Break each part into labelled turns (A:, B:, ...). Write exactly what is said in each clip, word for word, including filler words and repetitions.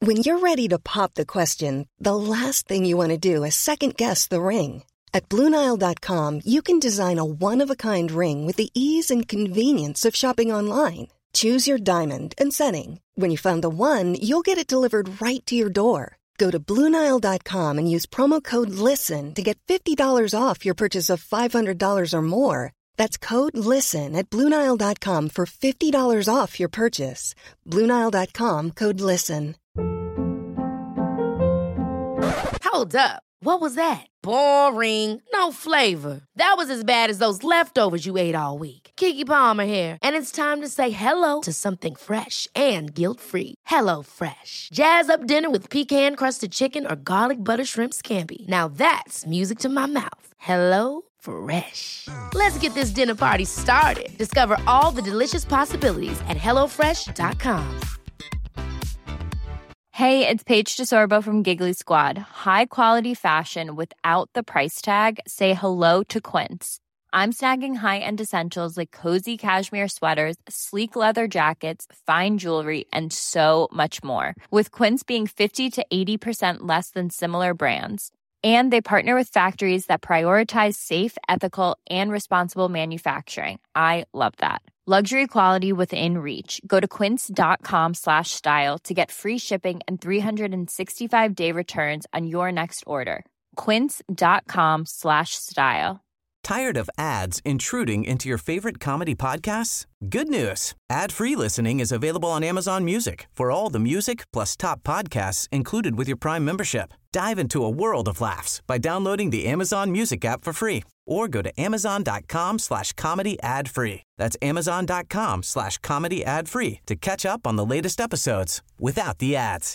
A: When you're ready to pop the question, the last thing you want to do is second-guess the ring. At Blue Nile dot com, you can design a one-of-a-kind ring with the ease and convenience of shopping online. Choose your diamond and setting. When you find the one, you'll get it delivered right to your door. Go to Blue Nile dot com and use promo code LISTEN to get fifty dollars off your purchase of five hundred dollars or more. That's code LISTEN at Blue Nile dot com for fifty dollars off your purchase. Blue Nile dot com, code LISTEN.
B: Hold up. What was that? Boring. No flavor. That was as bad as those leftovers you ate all week. Keke Palmer here, and it's time to say hello to something fresh and guilt-free. Hello Fresh. Jazz up dinner with pecan-crusted chicken or garlic butter shrimp scampi. Now that's music to my mouth. Hello Fresh. Let's get this dinner party started. Discover all the delicious possibilities at hello fresh dot com.
C: Hey, it's Paige DeSorbo from Giggly Squad. High quality fashion without the price tag. Say hello to Quince. I'm snagging high-end essentials like cozy cashmere sweaters, sleek leather jackets, fine jewelry, and so much more. With Quince being fifty to eighty percent less than similar brands. And they partner with factories that prioritize safe, ethical, and responsible manufacturing. I love that. Luxury quality within reach. Go to quince.com slash style to get free shipping and three sixty-five day returns on your next order. Quince.com slash style.
D: Tired of ads intruding into your favorite comedy podcasts? Good news. Ad-free listening is available on Amazon Music for all the music plus top podcasts included with your Prime membership. Dive into a world of laughs by downloading the Amazon Music app for free or go to amazon.com slash comedy ad free. That's amazon.com slash comedy ad free to catch up on the latest episodes without the ads.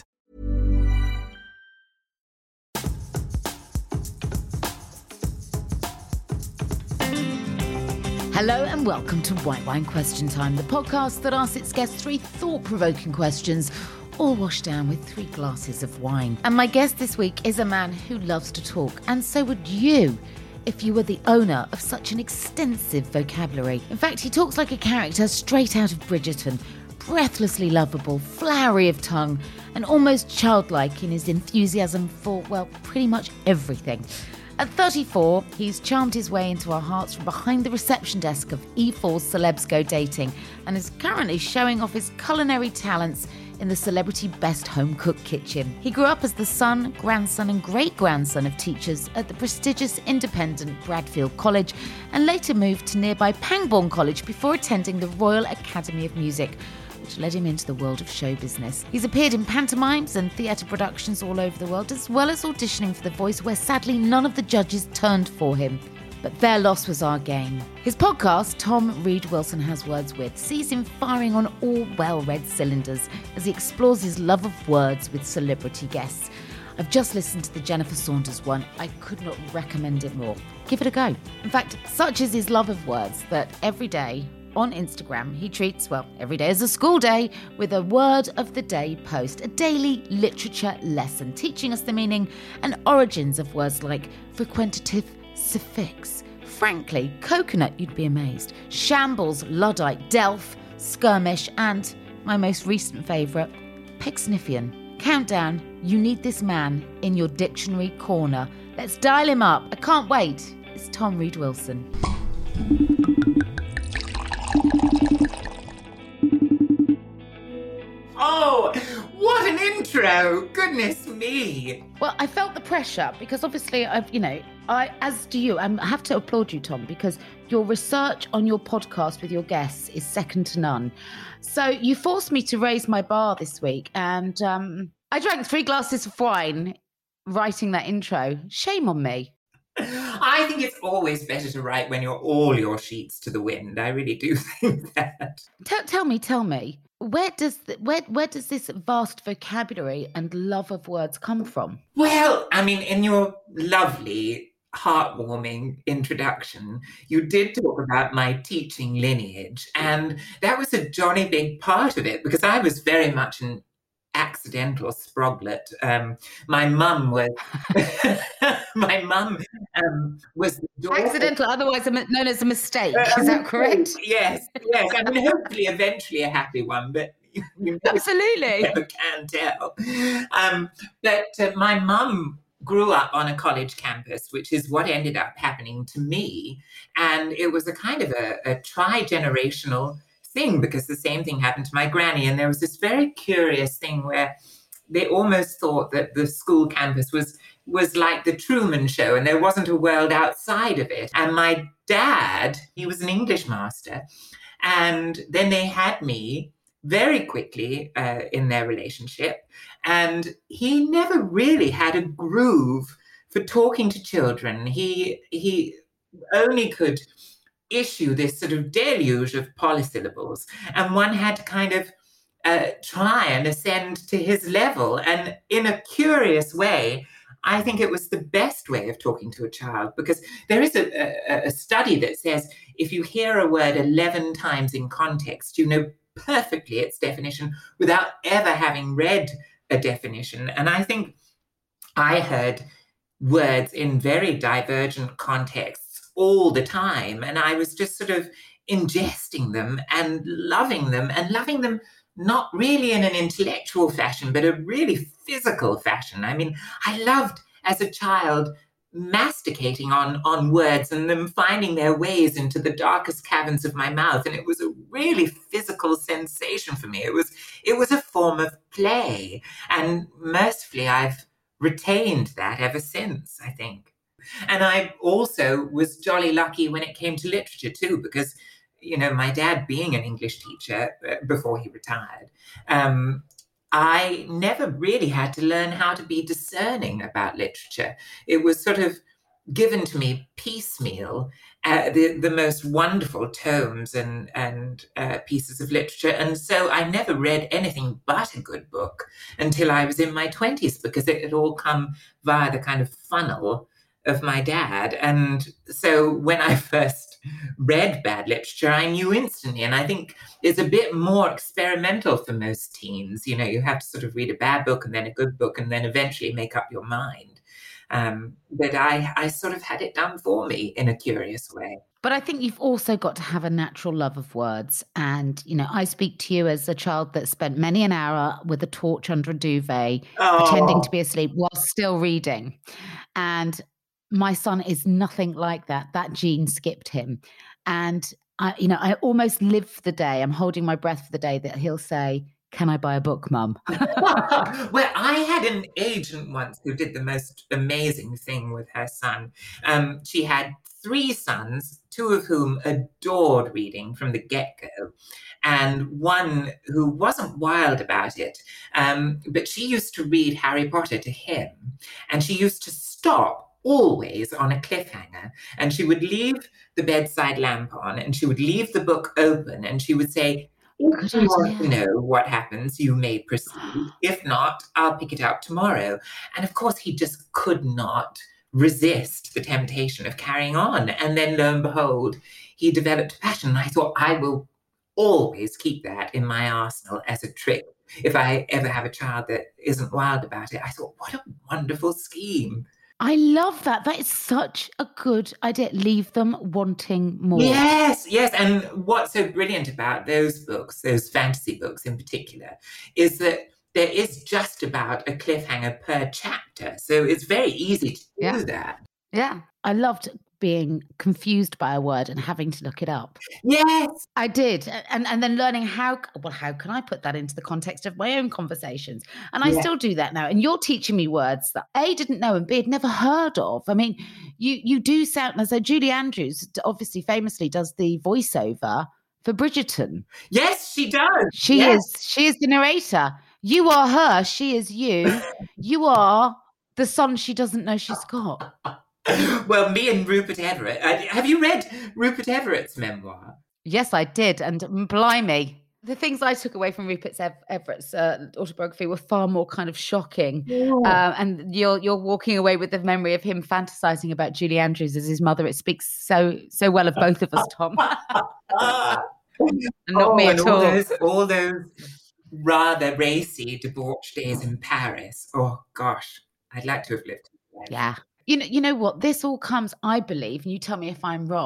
E: Hello and welcome to White Wine Question Time, the podcast that asks its guests three thought-provoking questions, all washed down with three glasses of wine. And my guest this week is a man who loves to talk, and so would you if you were the owner of such an extensive vocabulary. In fact, he talks like a character straight out of Bridgerton, breathlessly lovable, flowery of tongue, and almost childlike in his enthusiasm for, well, pretty much everything. At thirty-four, he's charmed his way into our hearts from behind the reception desk of E four's Celebs Go Dating and is currently showing off his culinary talents in the Celebrity Best Home Cook kitchen. He grew up as the son, grandson and great-grandson of teachers at the prestigious independent Bradfield College and later moved to nearby Pangbourne College before attending the Royal Academy of Music, which led him into the world of show business. He's appeared in pantomimes and theatre productions all over the world, as well as auditioning for The Voice, where sadly none of the judges turned for him. But their loss was our gain. His podcast, Tom Reed Wilson Has Words With, sees him firing on all well-read cylinders as he explores his love of words with celebrity guests. I've just listened to the Jennifer Saunders one. I could not recommend it more. Give it a go. In fact, such is his love of words that every day on Instagram, he treats, well, every day is a school day, with a word of the day post, a daily literature lesson, teaching us the meaning and origins of words like frequentative, suffix, frankly, coconut, you'd be amazed, shambles, Luddite, delf, skirmish, and my most recent favourite, Pecksniffian. Countdown, you need this man in your dictionary corner. Let's dial him up. I can't wait. It's Tom Reed Wilson.
F: Oh, what an intro! Goodness me!
E: Well, I felt the pressure because obviously I've, you know, I, as do you, I have to applaud you, Tom, because your research on your podcast with your guests is second to none. So you forced me to raise my bar this week, and um, I drank three glasses of wine writing that intro. Shame on me.
F: I think it's always better to write when you're all your sheets to the wind. I really do think that.
E: Tell, tell me, tell me, where does the, where where does this vast vocabulary and love of words come from?
F: Well, I mean, in your lovely, heartwarming introduction, you did talk about my teaching lineage, and that was a jolly big part of it because I was very much an accidental sproglet. Um, my mum was my mum um, was the daughter.
E: Accidental, otherwise known as a mistake. Uh, Is that correct?
F: Yes, yes. I mean, hopefully, eventually, a happy one. But you, you
E: Absolutely.
F: never can tell. Um, but uh, my mum grew up on a college campus, which is what ended up happening to me. And it was a kind of a, a tri-generational thing, because the same thing happened to my granny. And there was this very curious thing where they almost thought that the school campus was was like the Truman Show, and there wasn't a world outside of it. And my dad, he was an English master, and then they had me very quickly uh, in their relationship, and he never really had a groove for talking to children. He he only could issue this sort of deluge of polysyllables, and one had to kind of uh, try and ascend to his level. And in a curious way, I think it was the best way of talking to a child, because there is a, a, a study that says if you hear a word eleven times in context, you know perfectly its definition without ever having read a definition. And I think I heard words in very divergent contexts all the time, and I was just sort of ingesting them and loving them, and loving them not really in an intellectual fashion, but a really physical fashion. I mean, I loved, as a child, masticating on, on words and them finding their ways into the darkest caverns of my mouth. And it was a really physical sensation for me. It was, it was a form of play. And mercifully, I've retained that ever since, I think. And I also was jolly lucky when it came to literature too, because you know, my dad being an English teacher before he retired, um, I never really had to learn how to be discerning about literature. It was sort of given to me piecemeal, uh, the, the most wonderful tomes and, and uh, pieces of literature. And so I never read anything but a good book until I was in my twenties, because it had all come via the kind of funnel of my dad. And so when I first read bad literature, I knew instantly. And I think it's a bit more experimental for most teens. You know, you have to sort of read a bad book and then a good book and then eventually make up your mind. Um, but I, I sort of had it done for me in a curious way.
E: But I think you've also got to have a natural love of words. And, you know, I speak to you as a child that spent many an hour with a torch under a duvet, oh. pretending to be asleep while still reading. And my son is nothing like that. That gene skipped him. And, I, you know, I almost live for the day. I'm holding my breath for the day that he'll say, "Can I buy a book, Mum?"
F: Well, I had an agent once who did the most amazing thing with her son. Um, she had three sons, two of whom adored reading from the get-go, and one who wasn't wild about it. Um, but she used to read Harry Potter to him, and she used to stop always on a cliffhanger, and she would leave the bedside lamp on, and she would leave the book open, and she would say, "If you want to know what happens, you may proceed. If not, I'll pick it up tomorrow." And of course, he just could not resist the temptation of carrying on. And then lo and behold, he developed a passion. And I thought, I will always keep that in my arsenal as a trick. If I ever have a child that isn't wild about it, I thought, what a wonderful scheme.
E: I love that. That is such a good idea. Leave them wanting more.
F: Yes, yes. And what's so brilliant about those books, those fantasy books in particular, is that there is just about a cliffhanger per chapter. So it's very easy to do
E: yeah.
F: that.
E: Yeah. I loved being confused by a word and having to look it up.
F: Yes.
E: I did. And and then learning how, well, how can I put that into the context of my own conversations? And I yeah. still do that now. And you're teaching me words that A, didn't know, and B, had never heard of. I mean, you you do sound, so Julie Andrews obviously famously does the voiceover for Bridgerton.
F: Yes, she does.
E: She
F: yes.
E: is, she is the narrator. You are her, she is you. You are the son she doesn't know she's got.
F: Well, me and Rupert Everett. Uh, have you read Rupert Everett's memoir?
E: Yes, I did. And blimey, the things I took away from Rupert Ev- Everett's uh, autobiography were far more kind of shocking. Yeah. Uh, and you're you're walking away with the memory of him fantasizing about Julie Andrews as his mother. It speaks so so well of both of us, Tom. And not
F: oh,
E: me at
F: and
E: all.
F: all those, all those rather racy debauched days in Paris. Oh gosh, I'd like to have lived.
E: Yeah. You know, you know what? This all comes, I believe, and you tell me if I'm wrong,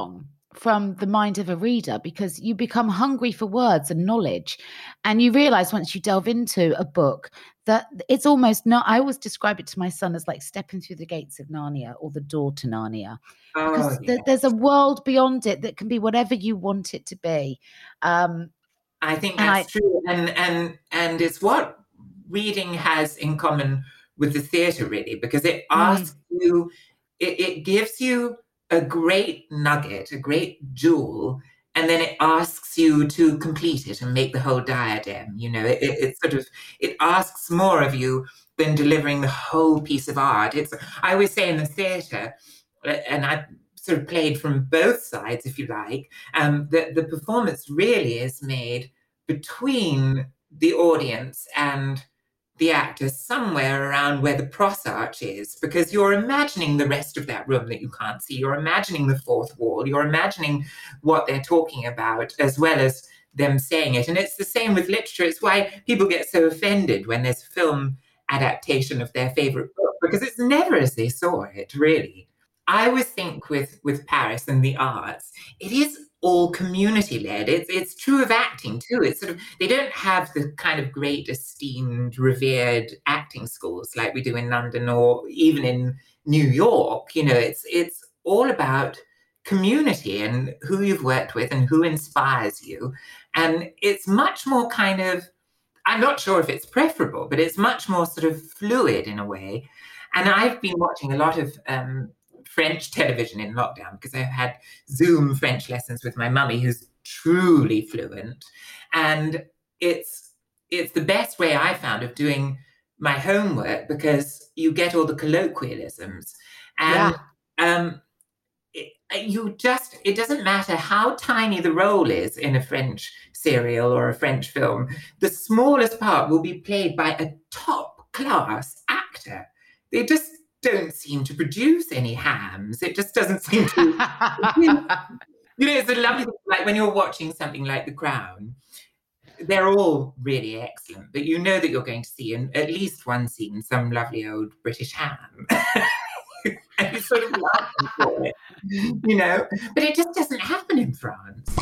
E: from the mind of a reader, because you become hungry for words and knowledge. And you realize once you delve into a book that it's almost not, I always describe it to my son as like stepping through the gates of Narnia or the door to Narnia, because
F: Oh,
E: th-
F: yes.
E: there's a world beyond it that can be whatever you want it to be. Um,
F: I think
E: and
F: that's
E: I-
F: true. And, and, and it's what reading has in common with the theatre, really, because it asks you, it, it gives you a great nugget, a great jewel, and then it asks you to complete it and make the whole diadem. You know, it, it, it sort of, it asks more of you than delivering the whole piece of art. It's, I always say in the theatre, and I sort of played from both sides, if you like, um, that the performance really is made between the audience and the actor, somewhere around where the pros arch is, because you're imagining the rest of that room that you can't see. You're imagining the fourth wall. You're imagining what they're talking about, as well as them saying it. And it's the same with literature. It's why people get so offended when there's a film adaptation of their favorite book, because it's never as they saw it, really. I always think with, with Paris and the arts, it is all community-led. It's it's true of acting too. It's sort of, they don't have the kind of great, esteemed, revered acting schools like we do in London or even in New York. You know, it's it's all about community and who you've worked with and who inspires you. And it's much more kind of, I'm not sure if it's preferable, but it's much more sort of fluid in a way. And I've been watching a lot of um, French television in lockdown because I've had Zoom French lessons with my mummy, who's truly fluent. And it's it's the best way I found of doing my homework, because you get all the colloquialisms. And yeah. um, it, you just, it doesn't matter how tiny the role is in a French serial or a French film, the smallest part will be played by a top-class actor. They just don't seem to produce any hams. It just doesn't seem to. You know, it's a lovely thing. Like when you're watching something like The Crown, they're all really excellent, but you know that you're going to see in at least one scene some lovely old British ham. And you sort of laugh for it, you know? But it just doesn't happen in France.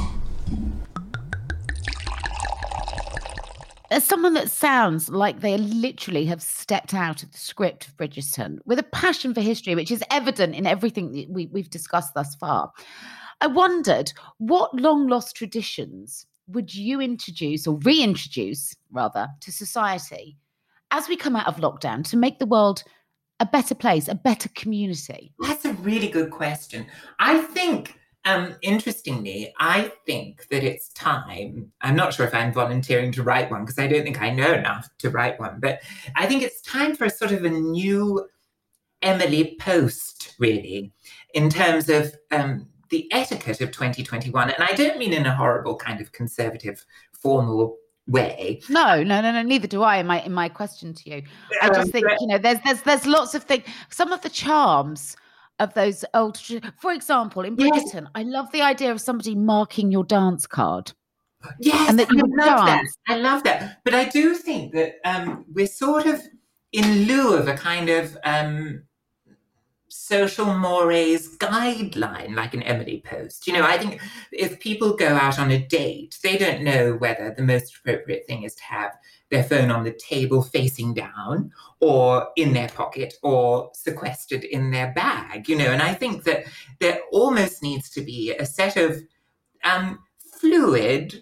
E: As someone that sounds like they literally have stepped out of the script of Bridgerton with a passion for history, which is evident in everything that we, we've discussed thus far, I wondered, what long-lost traditions would you introduce, or reintroduce, rather, to society as we come out of lockdown to make the world a better place, a better community?
F: That's a really good question. I think... Um, interestingly, I think that it's time, I'm not sure if I'm volunteering to write one because I don't think I know enough to write one, but I think it's time for a sort of a new Emily Post, really, in terms of um, the etiquette of twenty twenty-one. And I don't mean in a horrible kind of conservative, formal way.
E: No, no, no, no, neither do I in my in my question to you. I just think, you know, there's there's there's lots of things, some of the charms of those old, for example, in Bridgerton, yes. I love the idea of somebody marking your dance card.
F: Yes,
E: and that you
F: I love
E: dance.
F: that. I love that. But I do think that um, we're sort of in lieu of a kind of um, social mores guideline, like an Emily Post. You know, I think if people go out on a date, they don't know whether the most appropriate thing is to have their phone on the table facing down or in their pocket or sequestered in their bag, you know. And I think that there almost needs to be a set of um, fluid,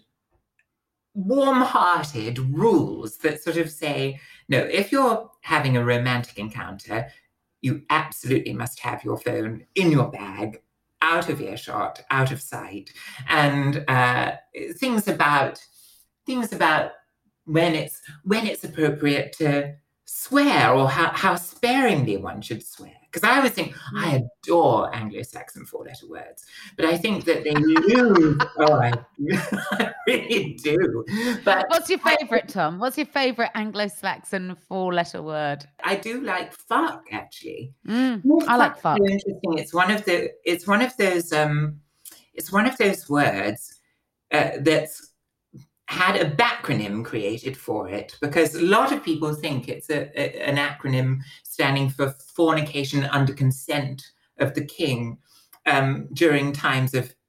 F: warm-hearted rules that sort of say, no, if you're having a romantic encounter, you absolutely must have your phone in your bag, out of earshot, out of sight. And uh, things about things about when it's when it's appropriate to swear, or how, how sparingly one should swear. Because I always think, I adore Anglo-Saxon four-letter words, but I think that they lose. oh, I, I really do. But
E: what's your favourite, Tom? What's your favourite Anglo-Saxon four-letter word?
F: I do like fuck, actually.
E: Mm, I like fuck.
F: So interesting. It's one of the. It's one of those. Um, it's one of those words uh, that's had a backronym created for it, because a lot of people think it's a, a, an acronym standing for fornication under consent of the king um, during times of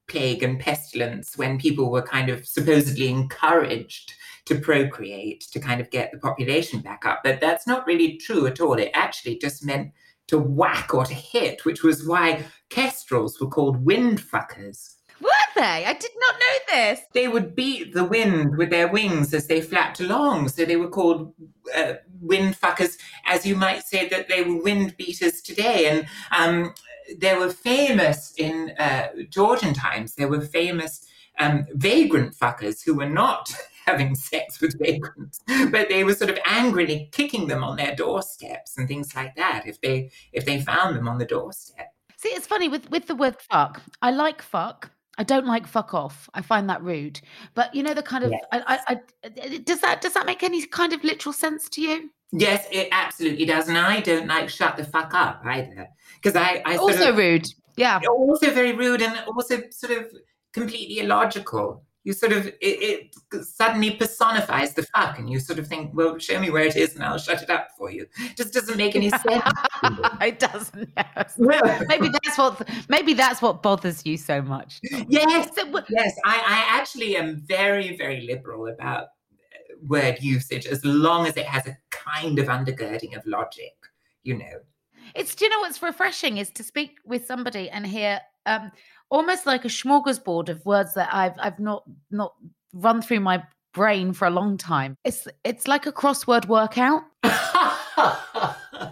F: plague and pestilence when people were kind of supposedly encouraged to procreate to kind of get the population back up. But that's not really true at all. It actually just meant to whack or to hit, which was why kestrels were called wind fuckers.
E: Were they? I did not know this.
F: They would beat the wind with their wings as they flapped along. So they were called uh, wind fuckers, as you might say that they were wind beaters today. And um, they were famous in uh, Georgian times. There were famous um, vagrant fuckers who were not having sex with vagrants, but they were sort of angrily kicking them on their doorsteps and things like that if they if they found them on the doorstep.
E: See, it's funny with, with the word fuck. I like fuck. I don't like fuck off. I find that rude. But you know, the kind of,
F: Yes.
E: I, I, I, does that does that make any kind of literal sense to you?
F: Yes, it absolutely does. And I don't like shut the fuck up either. Because I, I sort
E: Also
F: of,
E: rude. Yeah.
F: also very rude and also sort of completely illogical. You sort of, it, it suddenly personifies the fuck and you sort of think, well, show me where it is and I'll shut it up for you. It just doesn't make any sense.
E: It doesn't. Yes.
F: Well,
E: Maybe that's what maybe that's what bothers you so much.
F: yes,
E: So, w-
F: yes. I, I actually am very, very liberal about word usage as long as it has a kind of undergirding of logic, you know.
E: It's, do you know what's refreshing is to speak with somebody and hear um, almost like a smorgasbord of words that I've I've not not run through my brain for a long time. It's it's like a crossword workout. I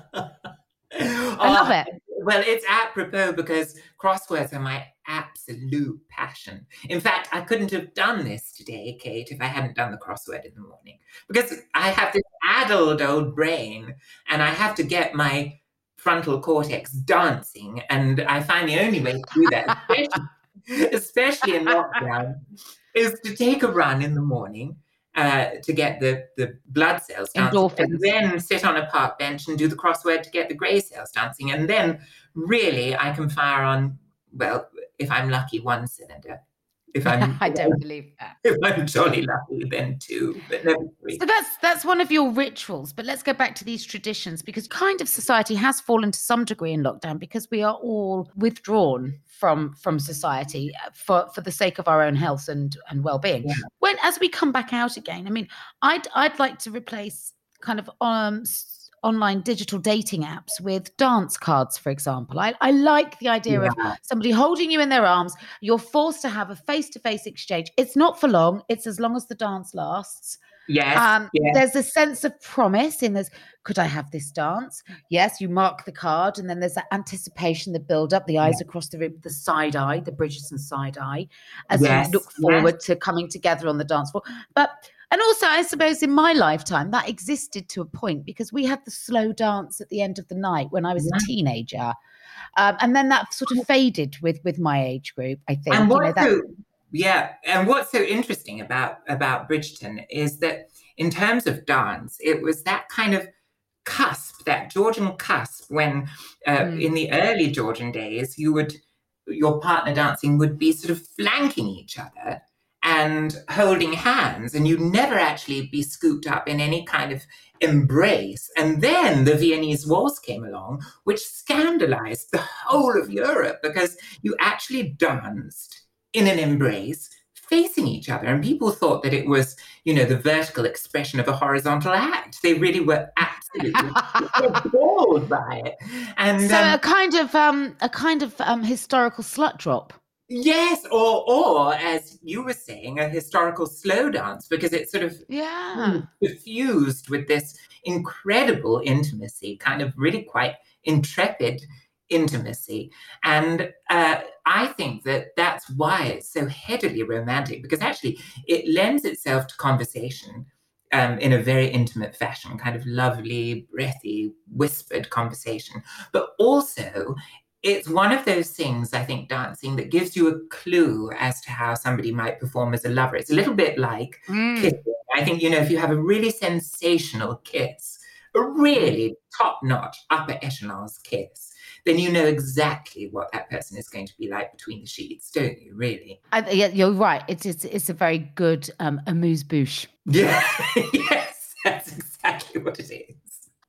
E: love it.
F: Well, it's apropos because crosswords are my absolute passion. In fact, I couldn't have done this today, Kate, if I hadn't done the crossword in the morning. Because I have this addled old brain and I have to get my frontal cortex dancing. And I find the only way to do that, especially, especially in lockdown, is to take a run in the morning uh, to get the, the blood cells dancing.
E: Endorphins.
F: And then sit on a park bench and do the crossword to get the grey cells dancing. And then really I can fire on, well, if I'm lucky, one cylinder. If I'm,
E: I don't believe that.
F: if I'm jolly lucky, then two, but never three.
E: So that's that's one of your rituals. But let's go back to these traditions because kind of society has fallen to some degree in lockdown because we are all withdrawn from from society for, for the sake of our own health and, and well-being.
F: Yeah.
E: When as we come back out again, I mean, I'd I'd like to replace kind of um s- online digital dating apps with dance cards, for example. I, I like the idea
F: Yeah.
E: of somebody holding you in their arms. You're forced to have a face-to-face exchange. It's not for long. It's as long as the dance lasts.
F: Yes,
E: Um,
F: yes.
E: There's a sense of promise in this. Could I have this dance? Yes, you mark the card, and then there's that anticipation, the build-up, the eyes across the room, the side eye, the Bridgerton side eye, as
F: Yes,
E: you look
F: yes.
E: forward to coming together on the dance floor. But and also, I suppose in my lifetime that existed to a point because we had the slow dance at the end of the night when I was a teenager, um, and then that sort of faded with with my age group. I think.
F: And
E: you know,
F: what's
E: that,
F: so, yeah, and what's so interesting about about Bridgerton is that in terms of dance, it was that kind of cusp, that Georgian cusp, when uh,
E: Mm.
F: in the early Georgian days, you would your partner dancing would be sort of flanking each other and holding hands, and you'd never actually be scooped up in any kind of embrace. And then the Viennese Waltz came along, which scandalized the whole of Europe because you actually danced in an embrace facing each other. And people thought that it was, you know, the vertical expression of a horizontal act. They really were absolutely appalled by it. And
E: so
F: um,
E: a kind of um, a kind of um, historical slut drop.
F: yes, or or as you were saying, a historical slow dance, because it's sort of
E: Yeah.
F: diffused with this incredible intimacy, kind of really quite intrepid intimacy. And uh, I think that that's why it's so headily romantic, because actually it lends itself to conversation um, in a very intimate fashion, kind of lovely, breathy, whispered conversation. But also, it's one of those things, I think, dancing that gives you a clue as to how somebody might perform as a lover. It's a little bit like
E: Mm.
F: kissing. I think, you know, if you have a really sensational kiss, a really top-notch, upper echelons kiss, then you know exactly what that person is going to be like between the sheets, don't you, really?
E: I, yeah, you're right. It's it's it's a very good um, amuse-bouche.
F: Yeah, yes, that's exactly what it is.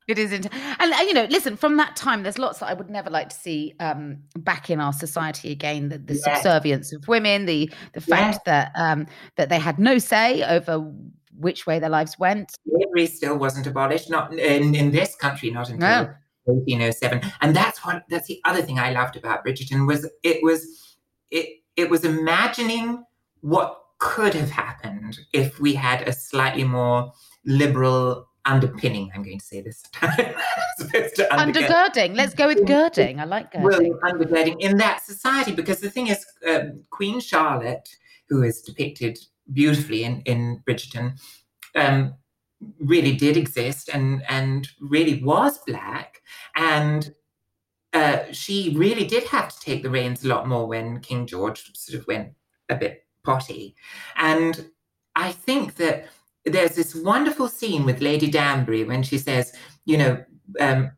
E: It is, int- and uh, you know, listen. From that time, there's lots that I would never like to see um, back in our society again. The, the
F: Yes.
E: subservience of women, the the fact
F: Yes.
E: that um, that they had no say over which way their lives went.
F: Slavery still wasn't abolished, not in, in this country, not until
E: No.
F: eighteen oh seven. And that's what that's the other thing I loved about Bridgerton was it was it it was imagining what could have happened if we had a slightly more liberal underpinning. I'm going to say this time. as opposed to undergird.
E: Undergirding. Let's go with girding. I like girding.
F: Well, undergirding in that society, because the thing is, um, Queen Charlotte, who is depicted beautifully in, in Bridgerton, um, really did exist and, and really was Black. And uh, she really did have to take the reins a lot more when King George sort of went a bit potty. And I think that there's this wonderful scene with Lady Danbury when she says, you know, um,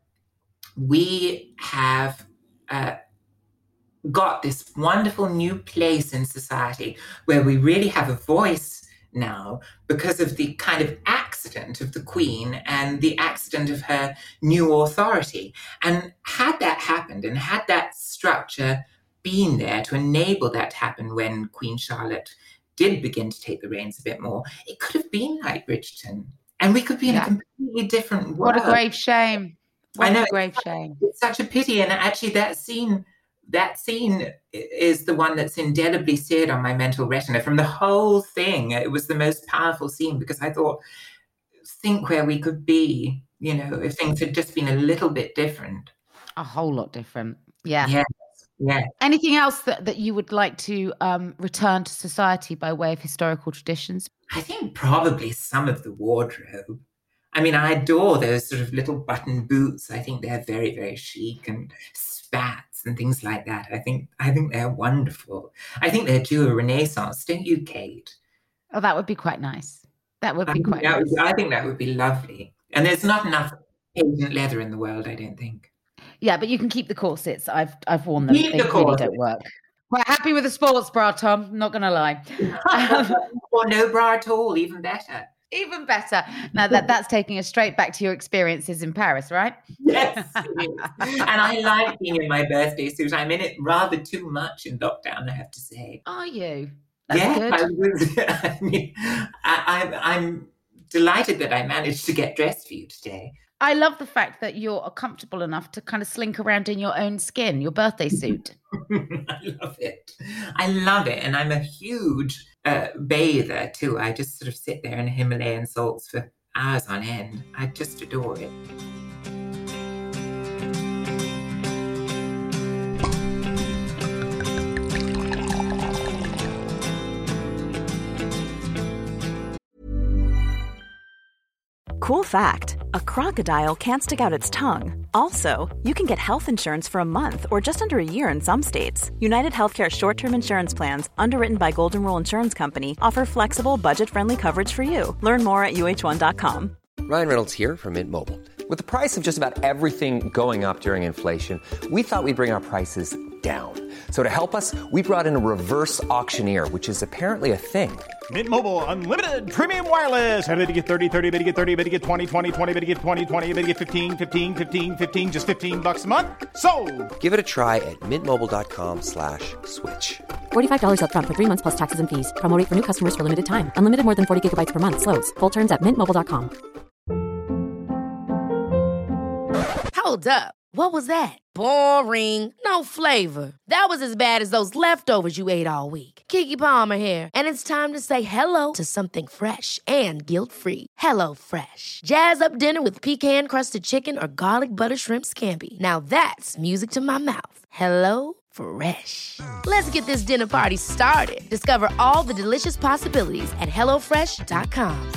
F: we have uh, got this wonderful new place in society where we really have a voice now because of the kind of accident of the Queen and the accident of her new authority. And had that happened and had that structure been there to enable that to happen when Queen Charlotte did begin to take the reins a bit more, it could have been like Bridgerton. And we could be in
E: Yeah.
F: a completely different world.
E: What a grave shame. What
F: I know,
E: a grave shame.
F: It's such a pity. And actually that scene, that scene is the one that's indelibly seared on my mental retina from the whole thing. It was the most powerful scene because I thought, think where we could be, you know, if things had just been a little bit different.
E: A whole lot different. Yeah.
F: Yes, yes.
E: Anything else that, that you would like to um, return to society by way of historical traditions?
F: I think probably some of the wardrobe. I mean, I adore those sort of little button boots. I think they're very, very chic, and spats and things like that. I think I think they're wonderful. I think they're due a renaissance, don't you, Kate?
E: Oh, that would be quite nice. That would
F: I
E: be
F: think
E: quite
F: that
E: nice.
F: would, I think that would be lovely. And there's not enough patent leather in the world, I don't think.
E: Yeah, but you can keep the corsets. I've I've worn them.
F: Keep
E: they
F: the
E: really
F: corsets.
E: don't work. Quite happy with the sports bra, Tom. Not going to lie. Um,
F: Or no bra at all, even better.
E: even better. Now that that's taking us straight back to your experiences in Paris, right?
F: Yes, it is. And I like being in my birthday suit. I'm in it rather too much in lockdown, I have to say.
E: Are you? That's
F: yeah,
E: good.
F: I was, I mean, I, I, I'm delighted that I managed to get dressed for you today.
E: I love the fact that you're comfortable enough to kind of slink around in your own skin, your birthday suit.
F: I love it. I love it. And I'm a huge uh, bather too. I just sort of sit there in Himalayan salts for hours on end. I just adore it.
G: Cool fact, a crocodile can't stick out its tongue. Also, you can get health insurance for a month or just under a year in some states. United Healthcare short-term insurance plans, underwritten by Golden Rule Insurance Company, offer flexible, budget-friendly coverage for you. Learn more at U H one dot com.
H: Ryan Reynolds here from Mint Mobile. With the price of just about everything going up during inflation, we thought we'd bring our prices down. So to help us, we brought in a reverse auctioneer, which is apparently a thing.
I: Mint Mobile Unlimited Premium Wireless. How to get thirty, thirty, how to get thirty, how to get twenty, twenty, twenty, how to get twenty, twenty, how to get fifteen, fifteen, fifteen, fifteen, just fifteen bucks a month? Sold!
H: Give it a try at mintmobile.com slash switch.
J: forty-five dollars up front for three months plus taxes and fees. Promo rate for new customers for limited time. Unlimited more than forty gigabytes per month. Slows full terms at mint mobile dot com.
B: Hold up. What was that? Boring. No flavor. That was as bad as those leftovers you ate all week. Keke Palmer here, and it's time to say hello to something fresh and guilt-free. Hello Fresh. Jazz up dinner with pecan-crusted chicken or garlic butter shrimp scampi. Now that's music to my mouth. Hello Fresh. Let's get this dinner party started. Discover all the delicious possibilities at hello fresh dot com.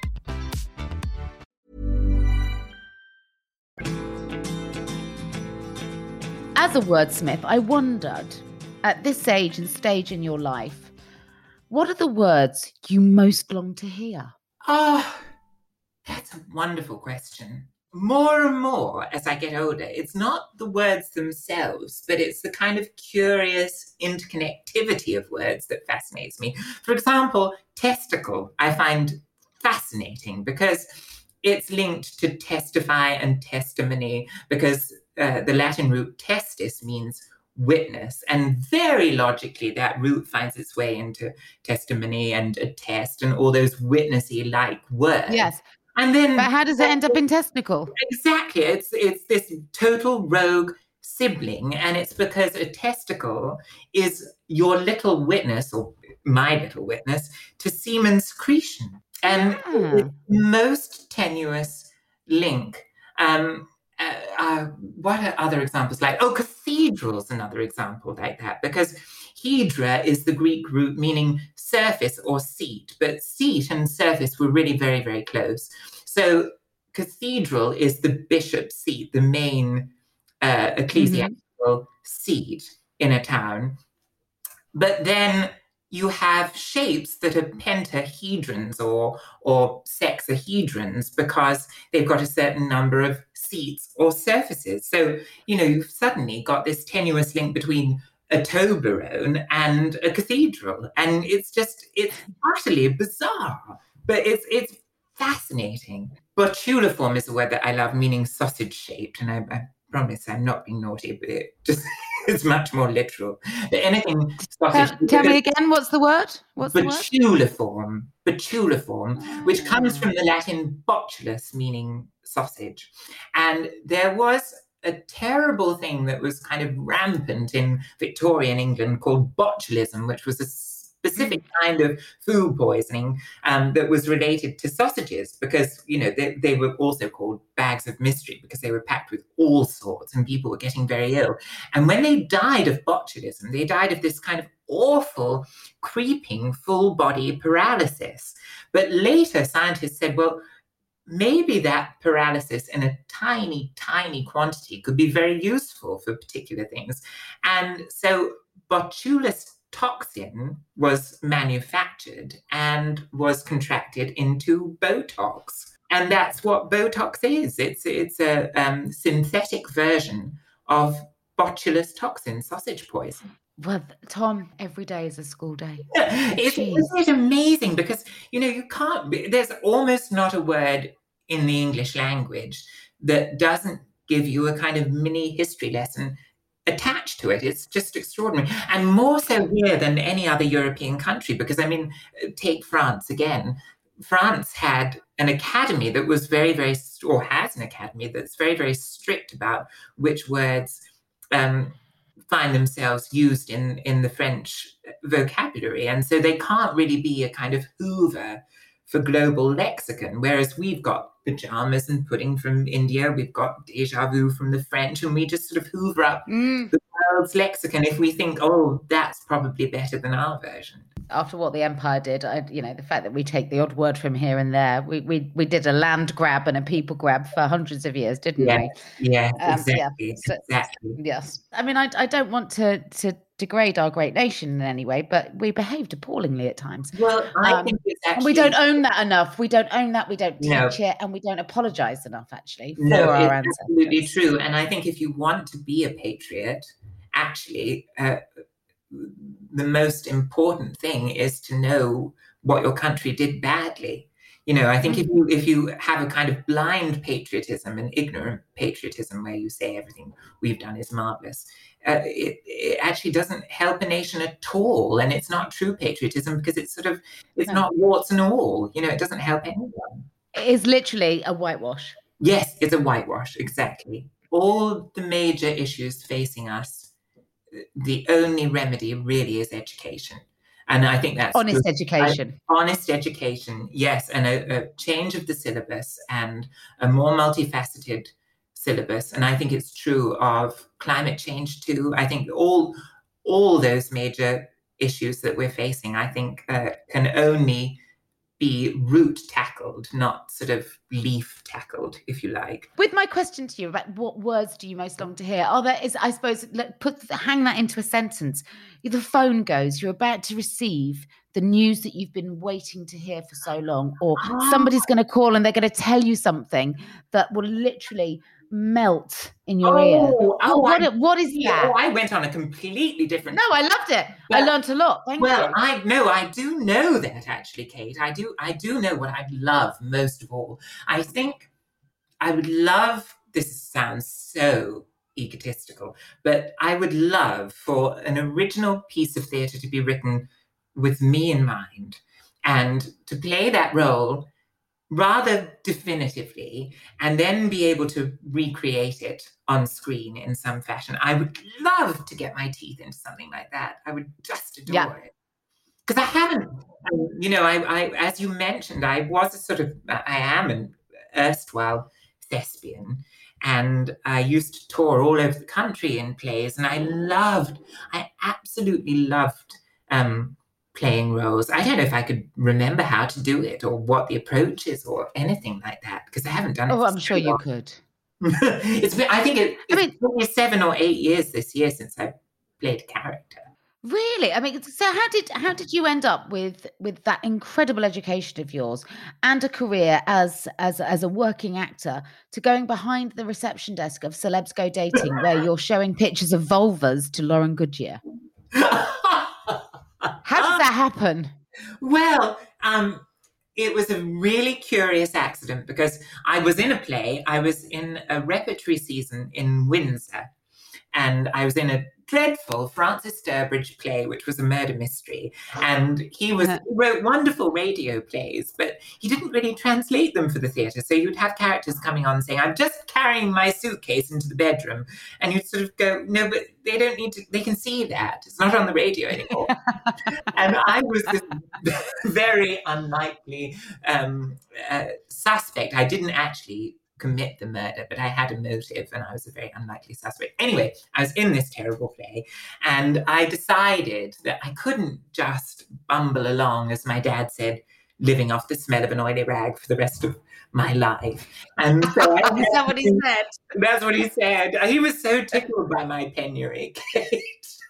E: As a wordsmith, I wondered, at this age and stage in your life, what are the words you most long to hear?
F: Oh, that's a wonderful question. More and more as I get older, it's not the words themselves, but it's the kind of curious interconnectivity of words that fascinates me. For example, testicle, I find fascinating because it's linked to testify and testimony because uh, the Latin root testis means witness. And very logically, that root finds its way into testimony and attest and all those witnessy-like words.
E: Yes.
F: And then,
E: but how does it end up in testicle?
F: Exactly. It's it's this total rogue sibling, and it's because a testicle is your little witness, or my little witness, to semen secretion. And
E: Ah.
F: the most tenuous link. Um, uh, uh, what are other examples like? Oh, cathedral's another example like that, because hydra is the Greek root meaning surface or seat, but seat and surface were really very, very close. So cathedral is the bishop's seat, the main uh, ecclesiastical mm-hmm. seat in a town. But then you have shapes that are pentahedrons or, or sexahedrons because they've got a certain number of seats or surfaces. So, you know, you've suddenly got this tenuous link between a Toblerone and a cathedral. And it's just, it's utterly bizarre, but it's it's fascinating. Botuliform is a word that I love, meaning sausage-shaped. And I, I promise I'm not being naughty, but it just it's much more literal. But anything sausage...
E: Tell, tell me again, what's the word? What's the word?
F: Botuliform. Botuliform, oh. which comes from the Latin botulus, meaning sausage. And there was a terrible thing that was kind of rampant in Victorian England called botulism, which was a specific kind of food poisoning um, that was related to sausages because, you know, they, they were also called bags of mystery because they were packed with all sorts and people were getting very ill. And when they died of botulism, they died of this kind of awful, creeping, full-body paralysis. But later scientists said, well, maybe that paralysis in a tiny, tiny quantity could be very useful for particular things. And so botulism toxin was manufactured and was contracted into Botox. And that's what Botox is. It's it's a um, synthetic version of botulus toxin, sausage poison.
E: Well, Tom, every day is a school day.
F: Isn't, isn't it amazing? Because, you know, you can't, be, there's almost not a word in the English language that doesn't give you a kind of mini history lesson attached to it. It's just extraordinary. And more so here than any other European country, because, I mean, take France again. France had an academy that was very, very, or has an academy that's very, very strict about which words um, find themselves used in, in the French vocabulary. And so they can't really be a kind of Hoover for global lexicon, whereas we've got pajamas and pudding from India, we've got déjà vu from the French, and we just sort of hoover up mm. the world's lexicon if we think, oh, that's probably better than our version.
E: After what the Empire did, I, you know, the fact that we take the odd word from here and there, we we we did a land grab and a people grab for hundreds of years, didn't
F: yeah.
E: we?
F: Yeah,
E: um,
F: exactly.
E: Yeah. So,
F: exactly.
E: Yes. I mean, I I don't want to to degrade our great nation in any way, but we behaved appallingly at times.
F: Well, I
E: um,
F: think it's actually...
E: And we don't own that enough. We don't own that. We don't teach
F: no.
E: it, and we don't apologise enough, actually, for
F: no,
E: our
F: it's
E: ancestors.
F: Absolutely true. And I think if you want to be a patriot, actually, uh, the most important thing is to know what your country did badly. You know, I think mm-hmm. if you if you have a kind of blind patriotism and ignorant patriotism where you say everything we've done is marvelous, uh, it, it actually doesn't help a nation at all. And it's not true patriotism because it's sort of, it's no. not warts and all. You know, it doesn't help anyone.
E: It is literally a whitewash.
F: Yes, it's a whitewash, exactly. All the major issues facing us, the only remedy really is education. And I think that's
E: honest
F: good.
E: education.
F: I, honest education, yes, and a, a change of the syllabus and a more multifaceted syllabus. And I think it's true of climate change too. I think all all those major issues that we're facing, I think, uh, can only be root tackled, not sort of leaf tackled, if you like.
E: With my question to you about what words do you most long to hear, are there, is, I suppose, put hang that into a sentence. The phone goes, you're about to receive the news that you've been waiting to hear for so long, or somebody's going to call and they're going to tell you something that will literally melt in your ear?
F: Oh, oh,
E: what,
F: I,
E: what is
F: yeah,
E: that?
F: Oh, I went on a completely different.
E: No, I loved it.
F: But,
E: I learned a lot. Thank
F: well,
E: you.
F: I no, I do know that actually, Kate. I do. I do know what I'd love most of all. I think I would love. This sounds so egotistical, but I would love for an original piece of theatre to be written with me in mind, and to play that role rather definitively, and then be able to recreate it on screen in some fashion. I would love to get my teeth into something like that. I would just adore
E: Yeah.
F: it. Because I haven't, um, you know, I, I, as you mentioned, I was a sort of, I am an erstwhile thespian, and I used to tour all over the country in plays, and I loved, I absolutely loved um, playing roles. I don't know if I could remember how to do it or what the approach is or anything like that, because I haven't done it.
E: Oh, I'm sure you could.
F: It's been, I think it, it's I mean, probably seven or eight years this year since I played a character.
E: Really? I mean, so how did how did you end up with with that incredible education of yours and a career as as as a working actor to going behind the reception desk of Celebs Go Dating, where you're showing pictures of vulvas to Lauren Goodyear? How does that happen?
F: Well, um, it was a really curious accident because I was in a play. I was in a repertory season in Windsor, and I was in a dreadful Francis Sturbridge play, which was a murder mystery. And he was he wrote wonderful radio plays, but he didn't really translate them for the theatre. So you'd have characters coming on saying, "I'm just carrying my suitcase into the bedroom." And you'd sort of go, "No, but they don't need to, they can see that. It's not on the radio anymore." And I was this very unlikely um, uh, suspect. I didn't actually commit the murder, but I had a motive, and I was a very unlikely suspect. Anyway, I was in this terrible play, and I decided that I couldn't just bumble along, as my dad said, living off the smell of an oily rag for the rest of my life. And so I
E: Is that what he said?
F: That's what he said. He was so tickled by my penury, Kate.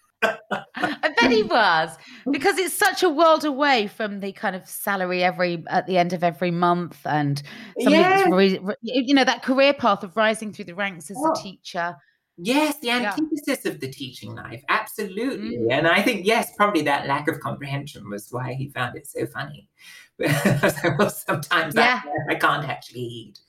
E: I bet he was, because it's such a world away from the kind of salary every at the end of every month, and somebody
F: Yeah.
E: that's re, re- you know, that career path of rising through the ranks as
F: Oh.
E: a teacher.
F: Yes, the
E: Yeah.
F: antithesis of the teaching life, absolutely.
E: Mm.
F: And I think, yes, probably that lack of comprehension was why he found it so funny. Well, sometimes
E: Yeah.
F: I, I can't actually eat.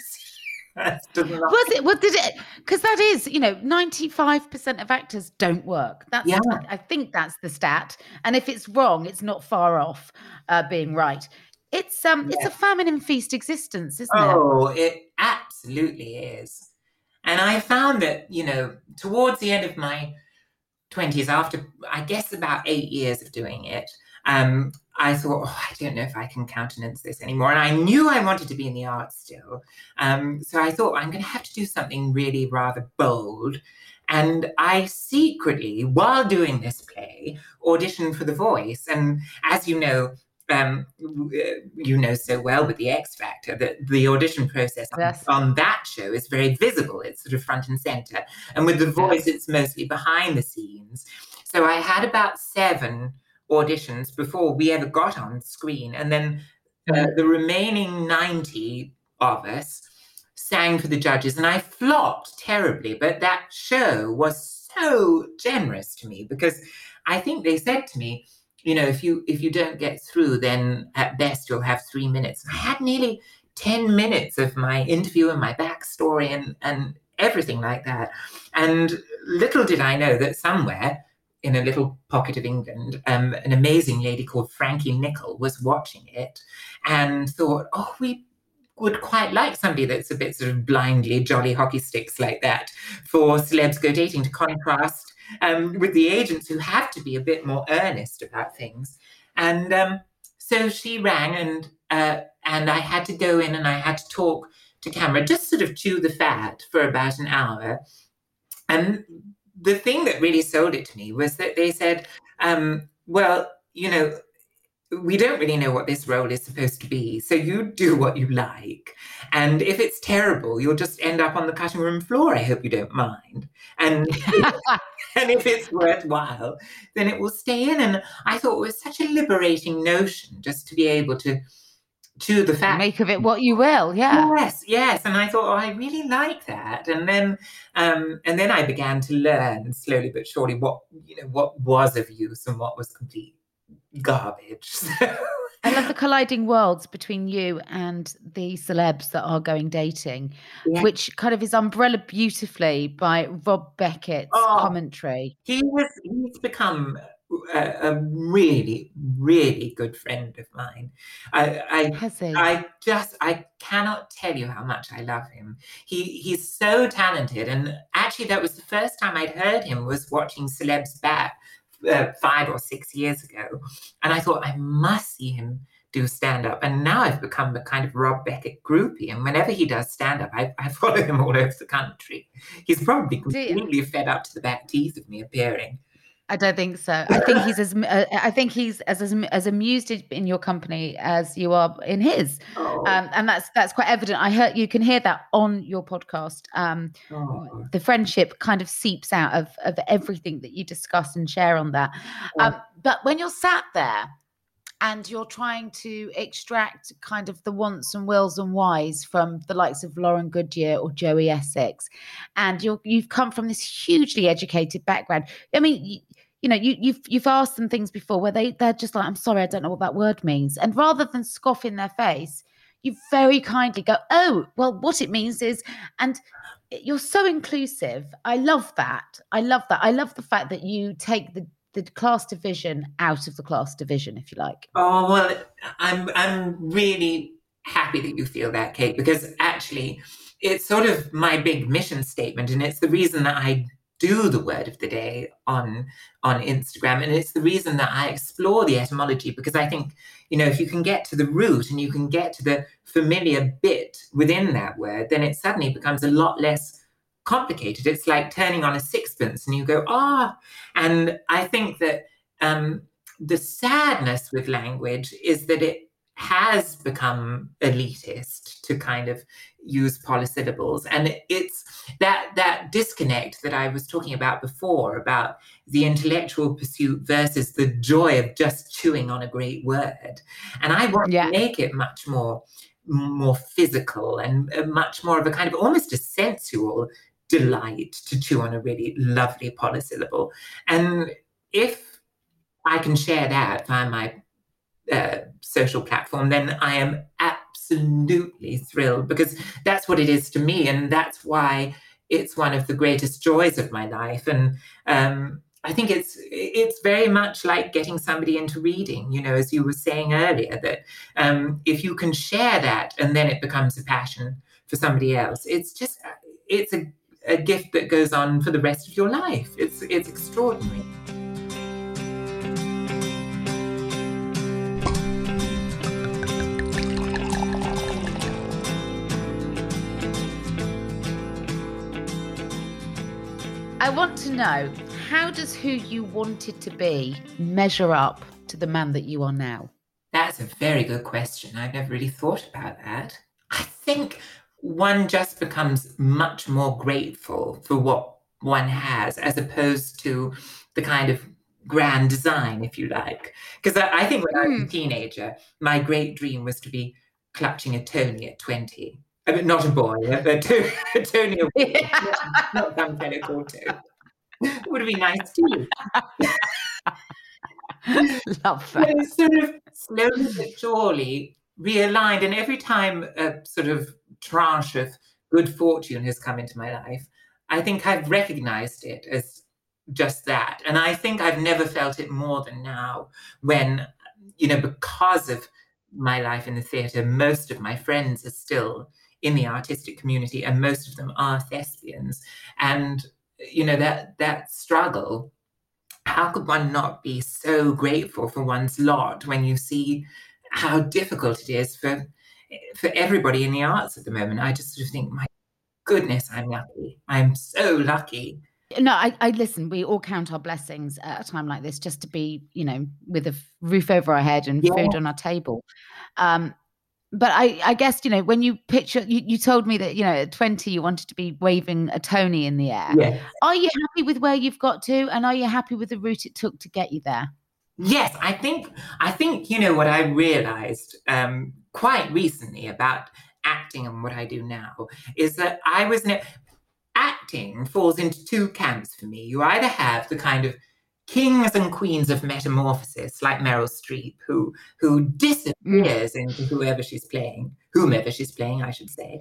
F: Does not-
E: Was it? What did it? Because that is, you know, ninety-five percent of actors don't work. That's,
F: Yeah.
E: I, I think that's the stat. And if it's wrong, it's not far off uh, being right. It's um, it's
F: Yeah.
E: a famine and feast existence, isn't it?
F: Oh, it absolutely is. And I found that, you know, towards the end of my twenties, after, I guess, about eight years of doing it, um, I thought, oh, I don't know if I can countenance this anymore. And I knew I wanted to be in the arts still. Um, so I thought, I'm going to have to do something really rather bold. And I secretly, while doing this play, auditioned for The Voice. And as you know, um, you know so well with the X Factor that the audition process on,
E: Yes.
F: on that show is very visible. It's sort of front and center. And with The Voice, it's mostly behind the scenes. So I had about seven auditions before we ever got on screen. And then uh, the remaining ninety of us sang for the judges. And I flopped terribly. But that show was so generous to me, because I think they said to me, you know, if you if you don't get through, then at best you'll have three minutes. I had nearly ten minutes of my interview and my backstory and, and everything like that. And little did I know that somewhere in a little pocket of England, um, an amazing lady called Frankie Nicol was watching it and thought, oh, we would quite like somebody that's a bit sort of blindly jolly hockey sticks like that for Celebs Go Dating, to contrast um, with the agents who have to be a bit more earnest about things. And um, so she rang, and uh, and I had to go in and I had to talk to camera, just sort of chew the fat for about an hour. And the thing that really sold it to me was that they said, um, well, you know, we don't really know what this role is supposed to be, so you do what you like. And if it's terrible, you'll just end up on the cutting room floor. I hope you don't mind. And, and if it's worthwhile, then it will stay in. And I thought it was such a liberating notion, just to be able to to the fact.
E: Make of it what you will, yeah.
F: Yes, yes. And I thought, oh, I really like that. And then um, and then I began to learn slowly but surely what, you know, what was of use and what was complete garbage.
E: I love the colliding worlds between you and the celebs that are going dating, yeah. which kind of is umbrella beautifully by Rob Beckett's oh, commentary.
F: He was, he's become a, a really, really good friend of mine. I, I,
E: Has he?
F: I just, I cannot tell you how much I love him. He, he's so talented. And actually that was the first time I'd heard him was watching Celebs Back. Uh, five or six years ago. And I thought, I must see him do stand-up. And now I've become a kind of Rob Beckett groupie. And whenever he does stand-up, I, I follow him all over the country. He's probably completely fed up to the back teeth of me appearing.
E: I don't think so. I think he's as uh, I think he's as, as as amused in your company as you are in his, oh. um, and that's that's quite evident. I heard you can hear that on your podcast. Um, oh. The friendship kind of seeps out of of everything that you discuss and share on that. Oh. Um, but when you're sat there and you're trying to extract kind of the wants and wills and whys from the likes of Lauren Goodyear or Joey Essex, and you're you've come from this hugely educated background. I mean. You, You know, you, you've you've asked them things before where they, they're just like, I'm sorry, I don't know what that word means. And rather than scoff in their face, you very kindly go, oh, well, what it means is, and you're so inclusive. I love that. I love that. I love the fact that you take the, the class division out of the class division, if you like.
F: Oh, well, I'm I'm really happy that you feel that, Kate, because actually it's sort of my big mission statement. And it's the reason that I do the word of the day on on Instagram. And it's the reason that I explore the etymology, because I think, you know, if you can get to the root and you can get to the familiar bit within that word, then it suddenly becomes a lot less complicated. It's like turning on a sixpence and you go, ah. Oh. And I think that um, the sadness with language is that it has become elitist to kind of use polysyllables. And it's that that disconnect that I was talking about before, about the intellectual pursuit versus the joy of just chewing on a great word. And I want yeah. to make it much more, more physical and much more of a kind of almost a sensual delight to chew on a really lovely polysyllable. And if I can share that via my Uh, social platform, then I am absolutely thrilled, because that's what it is to me, and that's why it's one of the greatest joys of my life. And um, I think it's it's very much like getting somebody into reading, you know, as you were saying earlier, that um, if you can share that and then it becomes a passion for somebody else, it's just it's a, a gift that goes on for the rest of your life. It's it's extraordinary.
E: I want to know, how does who you wanted to be measure up to the man that you are now?
F: That's a very good question. I've never really thought about that. I think one just becomes much more grateful for what one has, as opposed to the kind of grand design, if you like. Because I, I think when mm. I was a teenager, my great dream was to be clutching a Tony at twenty. I mean, not a boy, but Tony, Tony a boy. Yeah. Not some fellow called Tony. It would be nice too.
E: Love that.
F: So sort of slowly but surely realigned, and every time a sort of tranche of good fortune has come into my life, I think I've recognized it as just that. And I think I've never felt it more than now, when, you know, because of my life in the theatre, most of my friends are still in the artistic community, and most of them are thespians. And, you know, that that struggle, how could one not be so grateful for one's lot when you see how difficult it is for for everybody in the arts at the moment? I just sort of think, my goodness, I'm lucky. I'm so lucky.
E: No, I, I listen, we all count our blessings at a time like this, just to be, you know, with a roof over our head and yeah. food on our table. Um, But I, I guess, you know, when you picture, you, you told me that, you know, at twenty, you wanted to be waving a Tony in the air.
F: Yes.
E: Are you happy with where you've got to? And are you happy with the route it took to get you there?
F: Yes, I think, I think, you know, what I realized um, quite recently about acting and what I do now is that I was ne- acting falls into two camps for me. You either have the kind of kings and queens of metamorphosis, like Meryl Streep, who who disappears mm. into whoever she's playing, whomever she's playing, I should say.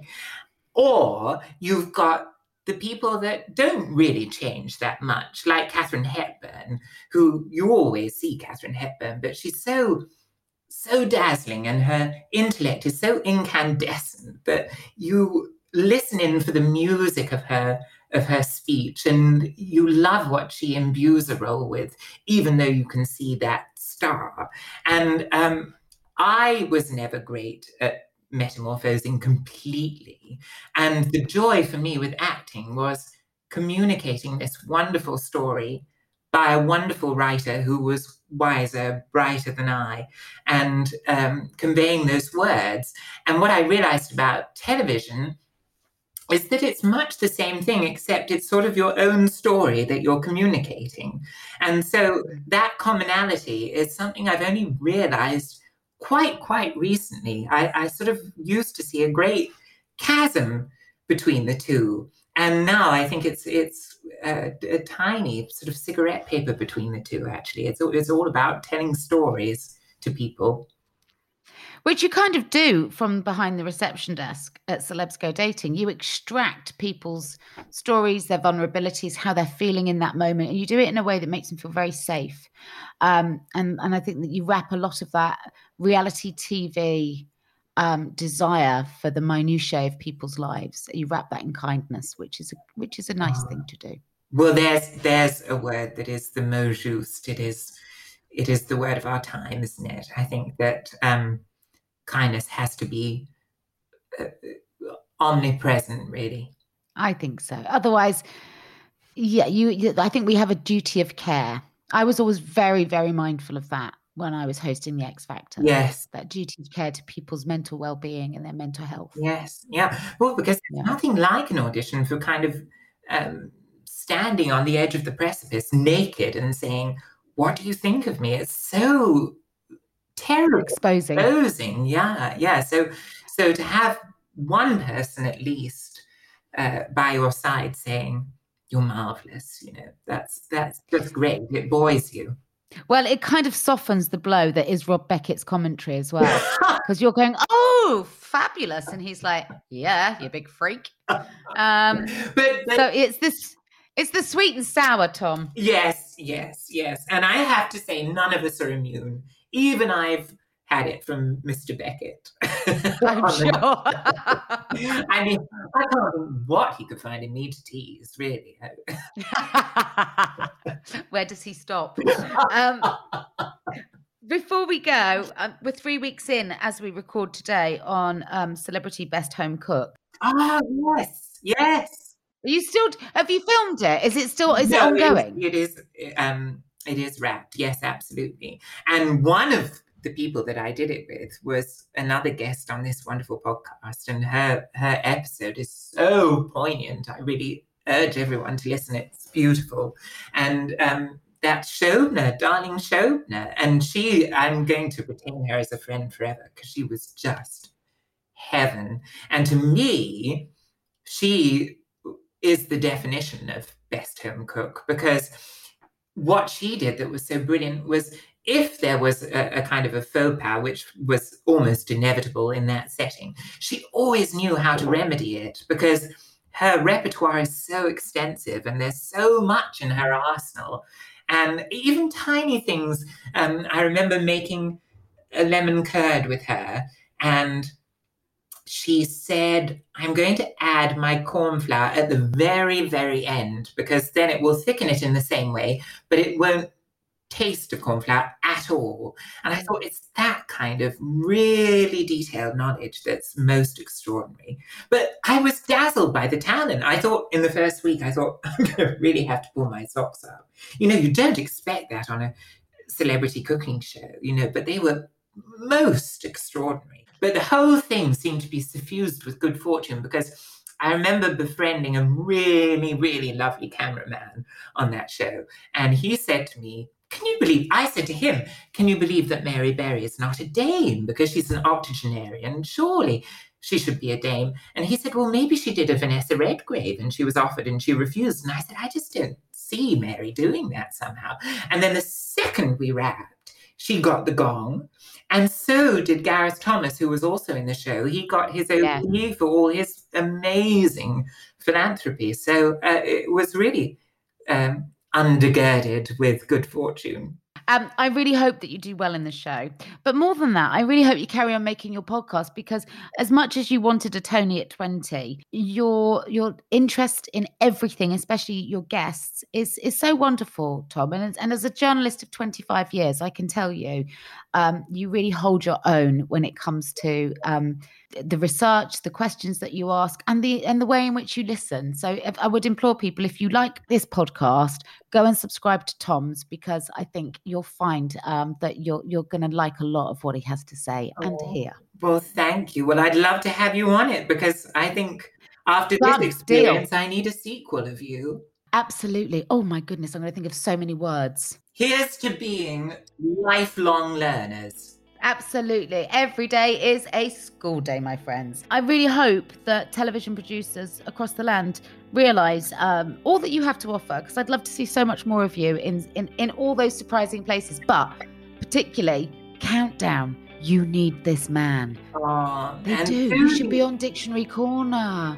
F: Or you've got the people that don't really change that much, like Katharine Hepburn, who you always see Katharine Hepburn, but she's so, so dazzling and her intellect is so incandescent that you listen in for the music of her of her speech, and you love what she imbues a role with, even though you can see that star. And um, I was never great at metamorphosing completely. And the joy for me with acting was communicating this wonderful story by a wonderful writer who was wiser, brighter than I, and um, conveying those words. And what I realized about television is that it's much the same thing, except it's sort of your own story that you're communicating. And so that commonality is something I've only realized quite, quite recently. I, I sort of used to see a great chasm between the two. And now I think it's it's a, a tiny sort of cigarette paper between the two, actually. It's, it's all about telling stories to people.
E: Which you kind of do from behind the reception desk at Celebs Go Dating. You extract people's stories, their vulnerabilities, how they're feeling in that moment, and you do it in a way that makes them feel very safe. Um, and, and I think that you wrap a lot of that reality T V um, desire for the minutiae of people's lives. You wrap that in kindness, which is a, which is a nice thing to do.
F: Well, there's there's a word that is the mot juste. It is it is the word of our time, isn't it? I think that. Um, Kindness has to be uh, omnipresent, really.
E: I think so. Otherwise, yeah, you, you. I think we have a duty of care. I was always very, very mindful of that when I was hosting the X Factor.
F: Yes,
E: that duty of care to people's mental well-being and their mental health.
F: Yes, yeah. Well, because yeah. nothing like an audition for kind of um, standing on the edge of the precipice, naked, and saying, "What do you think of me?" It's so terrible,
E: exposing
F: exposing yeah yeah so so to have one person at least uh, by your side saying you're marvelous, you know, that's that's just great. It buoys you.
E: Well, it kind of softens the blow that is Rob Beckett's commentary as well, because you're going, oh, fabulous, and he's like, yeah, you big freak. um
F: but, but
E: so it's this it's the sweet and sour, Tom.
F: Yes yes yes and I have to say, none of us are immune. Even I've had it from Mister Beckett.
E: I'm sure.
F: I mean, I can't think what he could find in me to tease, really.
E: Where does he stop? Um, before we go, um, we're three weeks in as we record today on um, Celebrity Best Home Cook.
F: Ah, yes, yes.
E: Are you still? Have you filmed it? Is it still? Is
F: no,
E: it ongoing?
F: It is. It is um, It is wrapped, yes, absolutely. And one of the people that I did it with was another guest on this wonderful podcast, and her her episode is so poignant. I really urge everyone to listen. It's beautiful. And um, that's Shobna, darling Shobna. And she, I'm going to retain her as a friend forever because she was just heaven. And to me, she is the definition of best home cook, because what she did that was so brilliant was, if there was a, a kind of a faux pas, which was almost inevitable in that setting, she always knew how to remedy it, because her repertoire is so extensive and there's so much in her arsenal. And even tiny things, um, I remember making a lemon curd with her, and she said, I'm going to add my corn flour at the very, very end, because then it will thicken it in the same way, but it won't taste of corn flour at all. And I thought, it's that kind of really detailed knowledge that's most extraordinary. But I was dazzled by the talent. I thought in the first week, I thought, I'm going to really have to pull my socks up. You know, you don't expect that on a celebrity cooking show, you know, but they were most extraordinary. But the whole thing seemed to be suffused with good fortune, because I remember befriending a really, really lovely cameraman on that show. And he said to me, can you believe, I said to him, can you believe that Mary Berry is not a dame because she's an octogenarian? Surely she should be a dame. And he said, well, maybe she did a Vanessa Redgrave and she was offered and she refused. And I said, I just didn't see Mary doing that somehow. And then the second we wrapped, she got the gong. And so did Gareth Thomas, who was also in the show. He got his O B E yeah. for all his amazing philanthropy. So uh, it was really um, undergirded with good fortune.
E: Um, I really hope that you do well in the show. But more than that, I really hope you carry on making your podcast, because as much as you wanted a Tony at twenty, your your interest in everything, especially your guests, is is so wonderful, Tom. And, and as a journalist of twenty-five years, I can tell you, um, you really hold your own when it comes to um, the research, the questions that you ask, and the and the way in which you listen. So if, I would implore people, if you like this podcast, go and subscribe to Tom's, because I think you'll find um, that you're you're going to like a lot of what he has to say oh, and hear.
F: Well, thank you. Well, I'd love to have you on it, because I think after Done. this experience, Deal. I need a sequel of you.
E: Absolutely. Oh my goodness, I'm going to think of so many words.
F: Here's to being lifelong learners.
E: Absolutely. Every day is a school day, my friends. I really hope that television producers across the land realise um, all that you have to offer, because I'd love to see so much more of you in, in, in all those surprising places. But particularly, Countdown. You need this man.
F: Oh,
E: they do. You should be on Dictionary Corner.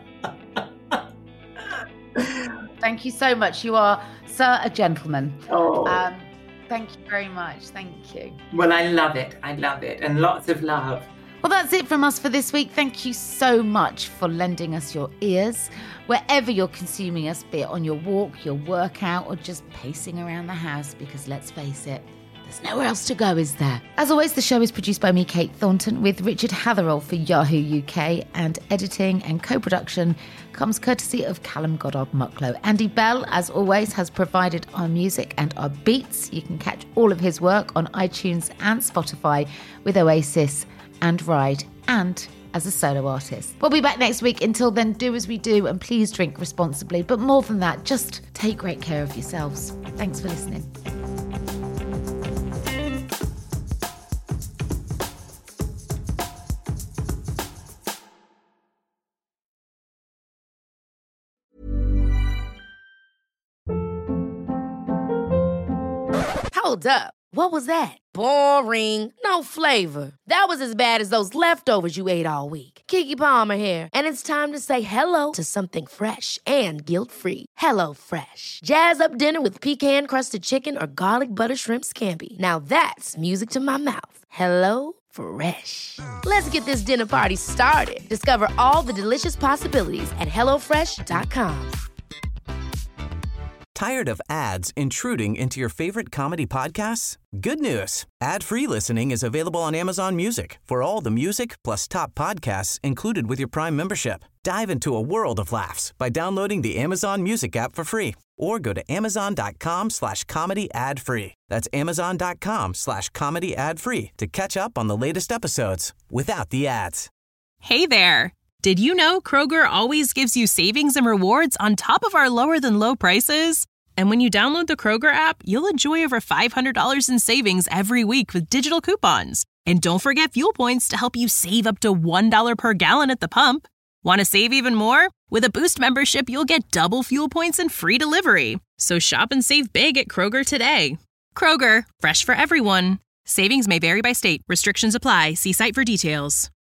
E: Thank you so much. You are, sir, a gentleman.
F: Oh.
E: Um, Thank you very much. Thank you.
F: Well, I love it. I love it. And lots of love.
E: Well, that's it from us for this week. Thank you so much for lending us your ears. Wherever you're consuming us, be it on your walk, your workout, or just pacing around the house, because let's face it, there's nowhere else to go, is there? As always, the show is produced by me, Kate Thornton, with Richard Hatherall for Yahoo U K, and editing and co-production comes courtesy of Callum Goddard Mucklow. Andy Bell, as always, has provided our music and our beats. You can catch all of his work on iTunes and Spotify with Oasis and Ride, and as a solo artist. We'll be back next week. Until then, do as we do, and please drink responsibly. But more than that, just take great care of yourselves. Thanks for listening.
B: Hold up. What was that? Boring. No flavor. That was as bad as those leftovers you ate all week. Keke Palmer here, and it's time to say hello to something fresh and guilt-free. Hello Fresh. Jazz up dinner with pecan-crusted chicken or garlic butter shrimp scampi. Now that's music to my mouth. Hello Fresh. Let's get this dinner party started. Discover all the delicious possibilities at hello fresh dot com.
D: Tired of ads intruding into your favorite comedy podcasts? Good news. Ad-free listening is available on Amazon Music for all the music plus top podcasts included with your Prime membership. Dive into a world of laughs by downloading the Amazon Music app for free, or go to amazon.com slash comedy ad free. That's amazon.com slash comedy ad free to catch up on the latest episodes without the ads.
K: Hey there. Did you know Kroger always gives you savings and rewards on top of our lower than low prices? And when you download the Kroger app, you'll enjoy over five hundred dollars in savings every week with digital coupons. And don't forget fuel points to help you save up to one dollar per gallon at the pump. Want to save even more? With a Boost membership, you'll get double fuel points and free delivery. So shop and save big at Kroger today. Kroger, fresh for everyone. Savings may vary by state. Restrictions apply. See site for details.